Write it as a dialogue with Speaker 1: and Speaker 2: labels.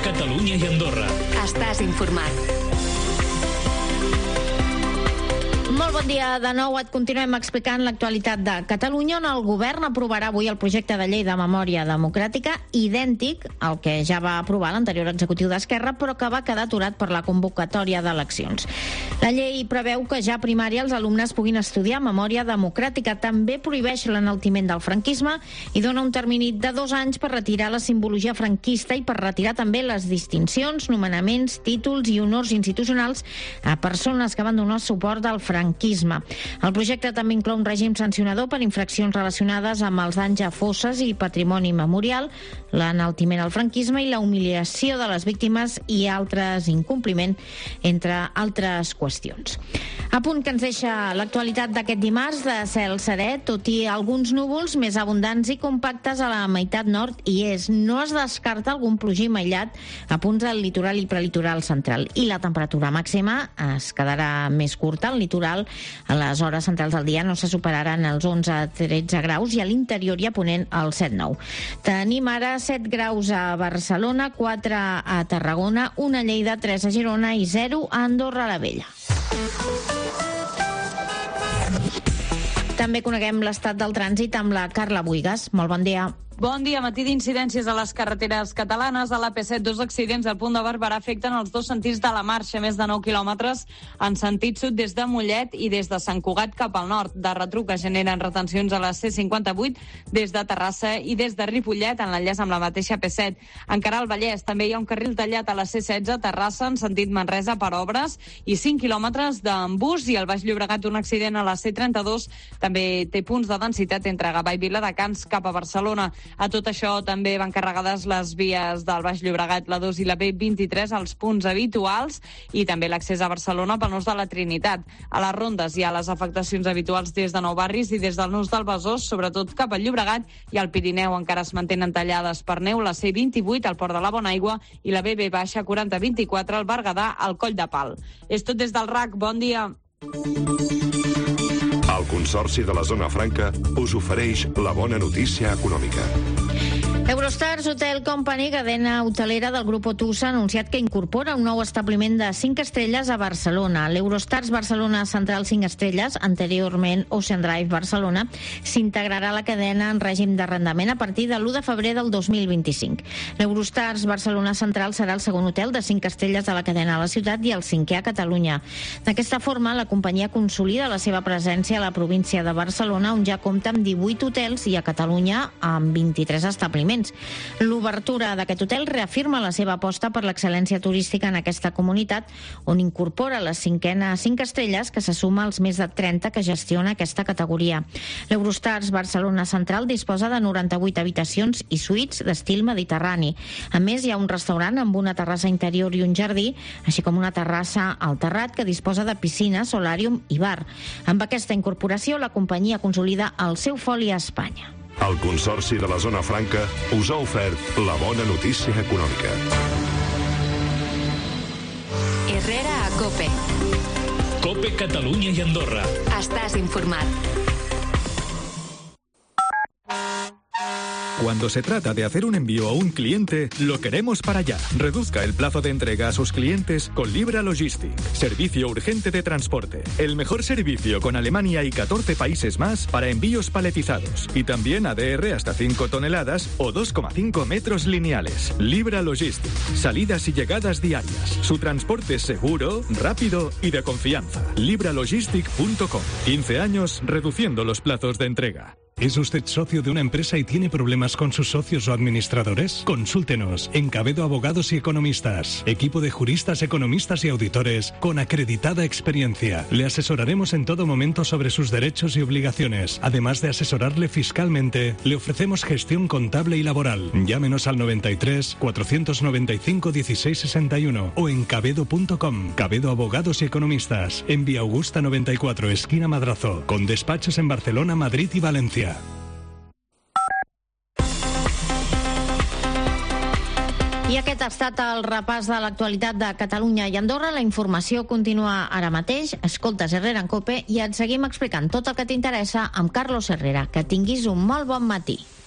Speaker 1: Catalunya i Andorra.
Speaker 2: Estàs informat.
Speaker 3: Molt bon dia de nou. Et continuem explicant l'actualitat de Catalunya, on el govern aprovarà avui el projecte de llei de memòria democràtica idèntic al que ja va aprovar l'anterior executiu d'Esquerra, però que va quedar aturat per la convocatòria d'eleccions. La llei preveu que ja a primària els alumnes puguin estudiar memòria democràtica. També prohibeix l'enaltiment del franquisme i dona un termini de 2 anys per retirar la simbologia franquista i per retirar també les distincions, nomenaments, títols i honors institucionals a persones que van donar suport al franquisme. El projecte també inclou un règim sancionador per infraccions relacionades amb els danys a fosses i patrimoni memorial, l'enaltiment al franquisme i la humiliació de les víctimes i altres incompliment, entre altres qüestions. A punt que ens deixa l'actualitat d'aquest dimarts de cel serè, tot i alguns núvols més abundants i compactes a la meitat nord i est. No es descarta algun plogim aïllat a punts del litoral i prelitoral central. I la temperatura màxima es quedarà més curta al litoral. A les hores centrals del dia no se superaran els 11-13 graus i a l'interior i a ponent els 7-9. Tenim ara 7 graus a Barcelona, 4 a Tarragona, 1 a Lleida, 3 a Girona i 0 a Andorra la Vella. També coneguem l'estat del trànsit amb la Carla Buigas. Molt bon dia.
Speaker 4: Bon dia. Matí d'incidències a les carreteres catalanes. A l'AP7, 2 accidents al punt de Barberà afecten els 2 sentits de la marxa, més de 9 quilòmetres en sentit sud des de Mollet i des de Sant Cugat cap al nord. De retruc que generen retencions a la C58 des de Terrassa i des de Ripollet en l'enllaç amb la mateixa AP7. Encara al Vallès també hi ha un carril tallat a la C16 Terrassa en sentit Manresa per obres i 5 quilòmetres d'embús, i al Baix Llobregat un accident a la C32 també té punts de densitat entre Gavà i Viladecans cap a Barcelona. A tot això també van carregades les vies del Baix Llobregat, la 2 i la B23 als punts habituals i també l'accés a Barcelona pel nus de la Trinitat. A les rondes hi ha les afectacions habituals des de Nou Barris i des del nus del Besòs, sobretot cap al Llobregat, i al Pirineu encara es mantenen tallades per neu la C28 al Port de la Bonaigua i la BB baixa 4024 al Berguedà al Coll de Pal. És tot des del RAC. Bon dia.
Speaker 5: El Consorci de la Zona Franca us ofereix la bona notícia econòmica.
Speaker 3: Eurostars Hotel Company, cadena hotelera del grup O2, ha anunciat que incorpora un nou establiment de 5 estrelles a Barcelona. L'Eurostars Barcelona Central 5 estrelles, anteriorment Ocean Drive Barcelona, s'integrarà a la cadena en règim d'arrendament a partir de l'1 de febrer del 2025. L'Eurostars Barcelona Central serà el segon hotel de 5 estrelles de la cadena a la ciutat i el 5è a Catalunya. D'aquesta forma, la companyia consolida la seva presència a la província de Barcelona, on ja compta amb 18 hotels, i a Catalunya amb 23 establiments. L'obertura d'aquest hotel reafirma la seva aposta per l'excel·lència turística en aquesta comunitat, on incorpora les 5 estrelles que se suma als més de 30 que gestiona aquesta categoria. L'Eurostars Barcelona Central disposa de 98 habitacions i suites d'estil mediterrani. A més, hi ha un restaurant amb una terrassa interior i un jardí, així com una terrassa al terrat que disposa de piscina, solàrium i bar. Amb aquesta incorporació, la companyia consolida el seu foli a Espanya.
Speaker 5: El Consorci de la Zona Franca us ha ofert la bona notícia econòmica.
Speaker 2: Herrera a COPE.
Speaker 1: COPE Catalunya i Andorra.
Speaker 2: Estàs informat.
Speaker 6: Cuando se trata de hacer un envío a un cliente, lo queremos para allá. Reduzca el plazo de entrega a sus clientes con Libra Logistic. Servicio urgente de transporte. El mejor servicio con Alemania y 14 países más para envíos paletizados. Y también ADR hasta 5 toneladas o 2,5 metros lineales. Libra Logistic. Salidas y llegadas diarias. Su transporte es seguro, rápido y de confianza. libralogistic.com. 15 años reduciendo los plazos de entrega.
Speaker 7: ¿Es usted socio de una empresa y tiene problemas con sus socios o administradores? Consúltenos en Cabedo Abogados y Economistas. Equipo de juristas, economistas y auditores con acreditada experiencia. Le asesoraremos en todo momento sobre sus derechos y obligaciones. Además de asesorarle fiscalmente, le ofrecemos gestión contable y laboral. Llámenos al 93 495 1661 o en cabedo.com. Cabedo Abogados y Economistas. En Vía Augusta 94, esquina Madrazo. Con despachos en Barcelona, Madrid y Valencia.
Speaker 3: I aquest ha estat el repàs de l'actualitat de Catalunya i Andorra. La informació continua ara mateix. Escoltes Herrera en COPE i et seguim explicant tot el que t'interessa amb Carlos Herrera. Que tinguis un molt bon matí.